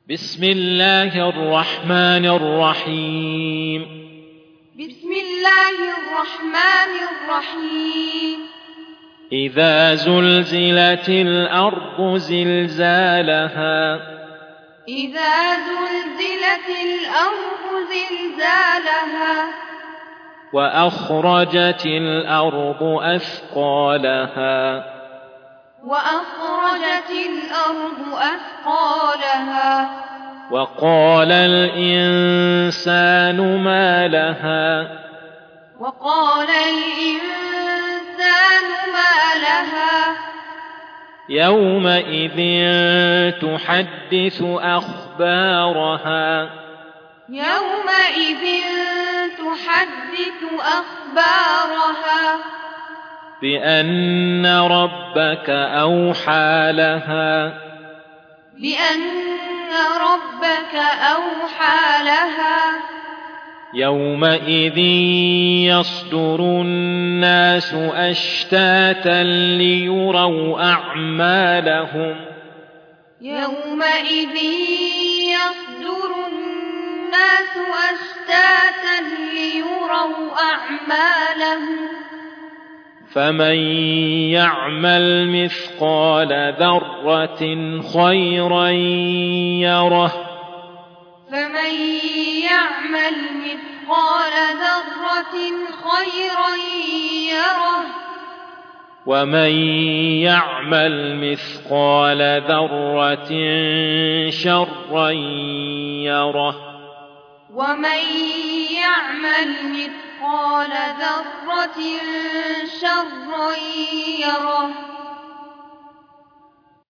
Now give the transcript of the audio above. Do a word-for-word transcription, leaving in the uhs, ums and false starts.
بسم الله الرحمن الرحيم بسم الله الرحمن الرحيم إذا زلزلت الأرض زلزالها إذا زلزلت الأرض زلزالها وأخرجت الأرض أثقالها وأخرجت الأرض أثقالها وقال الإنسان ما لها وقال الإنسان ما لها يومئذ تحدث أخبارها يومئذ تحدث أخبارها بأن ربك أوحى لها بأن ربك أوحى لها يومئذ يصدر الناس أشتاتا ليروا أعمالهم يومئذ يصدر الناس أشتاتا ليروا أعمالهم فمن يعمل مثقال ذرة خيرا يره فمن يعمل مثقال ذرة خيرا يره ومن يعمل مثقال ذرة شرا يره ومن يعمل مثقال ذرة شرا يره